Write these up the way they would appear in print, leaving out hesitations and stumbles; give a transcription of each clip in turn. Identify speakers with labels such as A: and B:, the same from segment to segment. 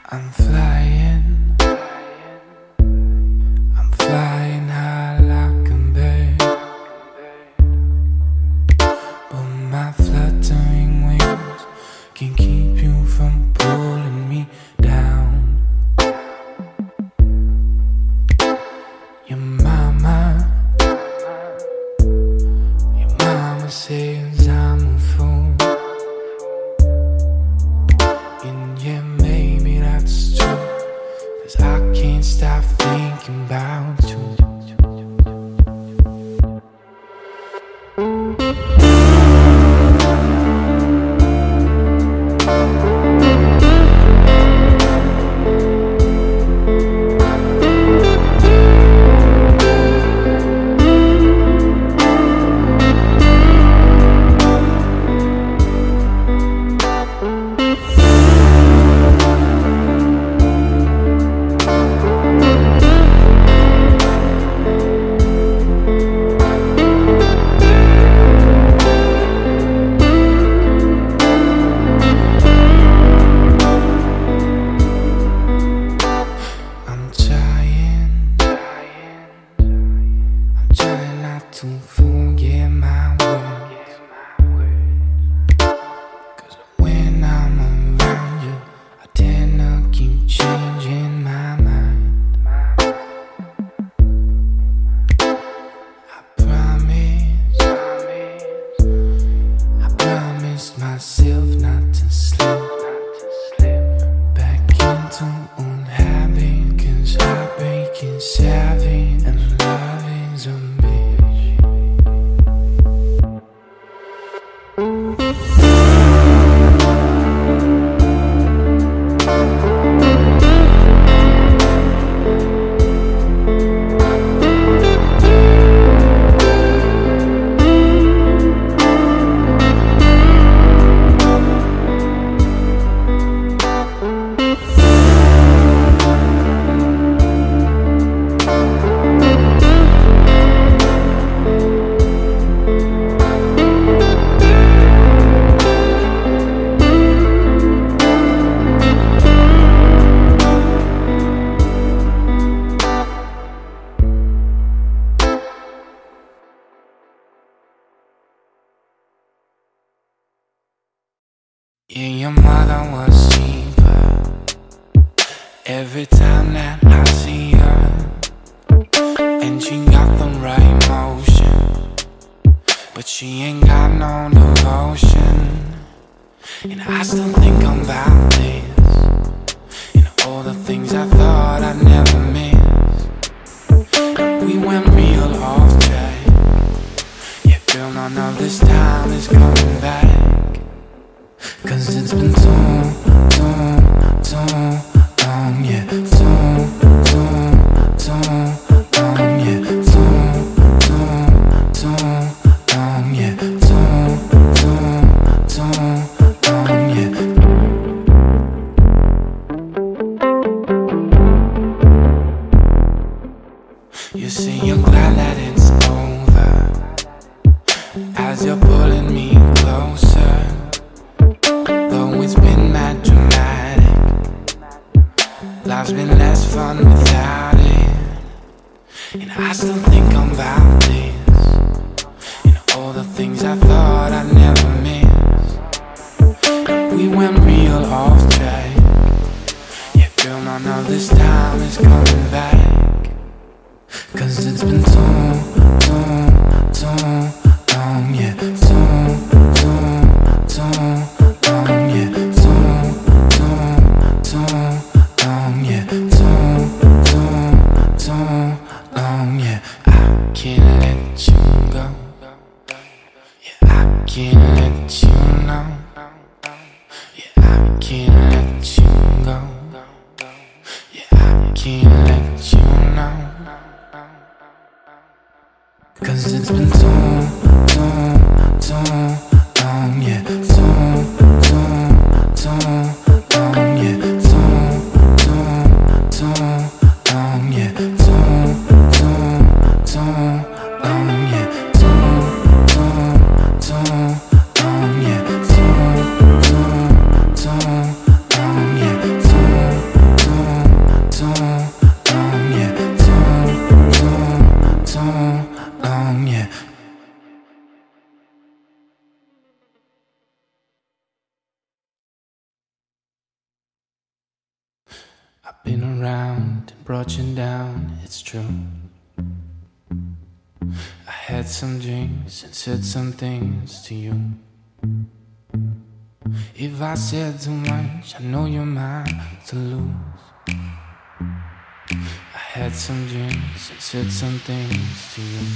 A: I'm flying, I'm flying high like a bird, but my fluttering wings can keep you from pulling me down. Your mama says I'm a fool, and yeah, maybe that's true, 'cause I can't stop thinking about you. To forget my words, 'cause when I'm around you, I tend to keep changing my mind. I promised myself not to slip back into old habit, 'cause heartbreak is savage and love is a bitch. Yeah, your mother was cheaper every time that I see her, and she got the right motion, but she ain't got no devotion. And I still think about this, and all the things I thought I'd never miss. We went real off track. Yeah, girl, none of this time is coming back, 'cause it's been too long, yeah, too long, yeah, too long, yeah, too long, yeah. You say you're glad that it's over, as you're pulling me closer. Though it's been mad dramatic, life's been less fun without it. And I still think about this, and all the things I thought I'd never miss. We went real off track. Yeah, girl, none of this time is coming back, 'cause it's been too long, yeah, too long, yeah, too long, yeah, too long, yeah. I can't let you go. Yeah, I can't let you know. Yeah, I can't let you go. Yeah, I can't let you know, 'cause it's been too long, yeah, too long, yeah, too long, yeah, too long, yeah, Been around and brought you down, it's true. I had some drinks and said some things to you. If I said too much, I know you're mine to lose. I had some drinks and said some things to you.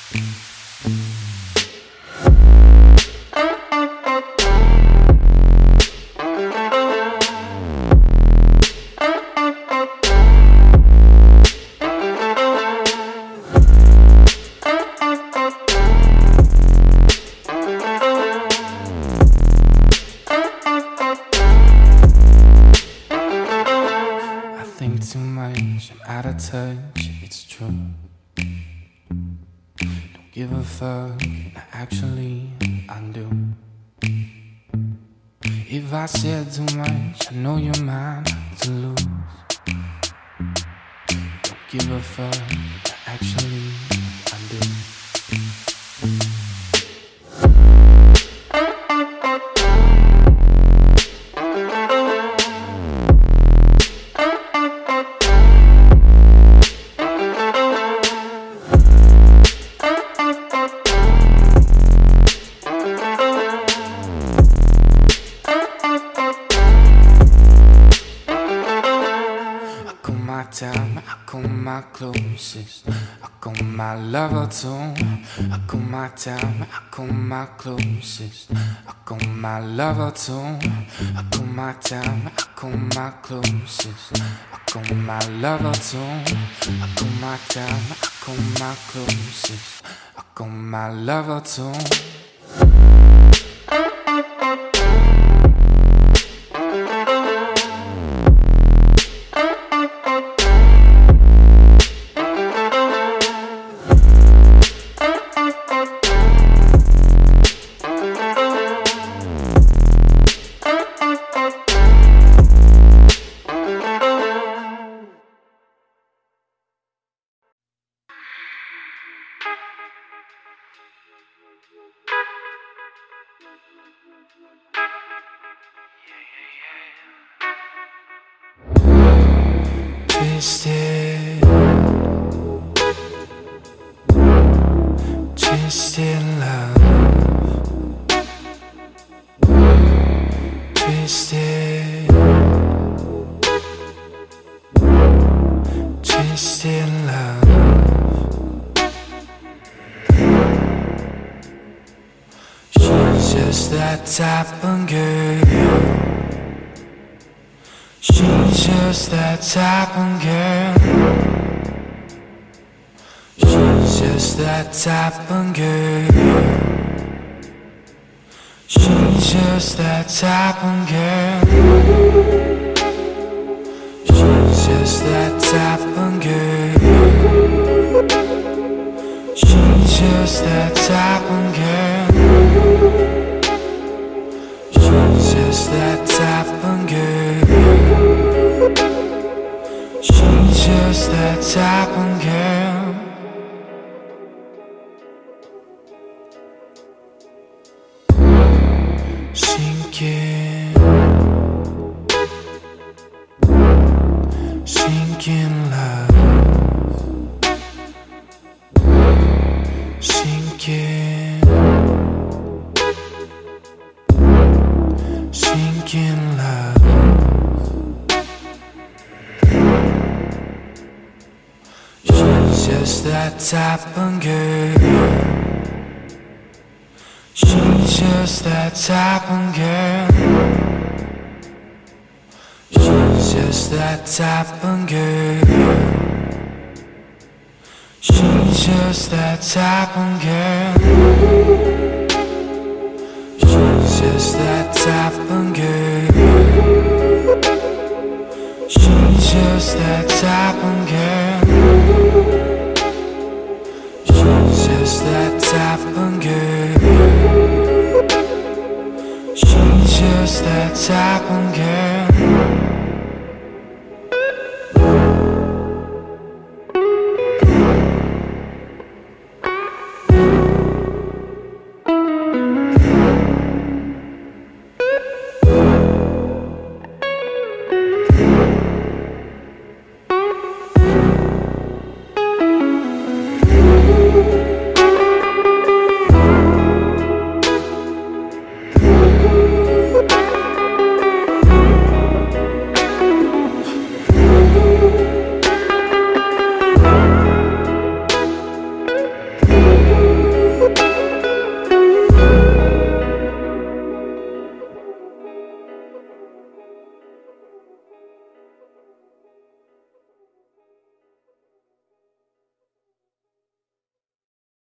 A: Think too much, I'm out of touch, it's true. Don't give a fuck, no, actually I do. If I said too much, I know you're mine to lose. Don't give a fuck, no, actually I do. I call my closest, I call my lover too. I call my time, I call my closest, I call my lover too. I call my time, I call my closest, I call my lover too. I call my time, I call my closest, I call my lover too. Twisted, twisted love. Twisted, twisted love. She's just that type of girl. She's just that type of girl. She's just that type of girl. She's just that type of girl. She's just that type of girl. She's just that type of girl. She's just that type of girl. She's just that type of girl. Sinking, sinking love. Sinking, sinking love. She's just that type of girl. She's just that type of girl. She's just that type of girl. She's just that type of girl. She's just that type of girl. She's just that type of girl. She's just that type of girl. She's just that type of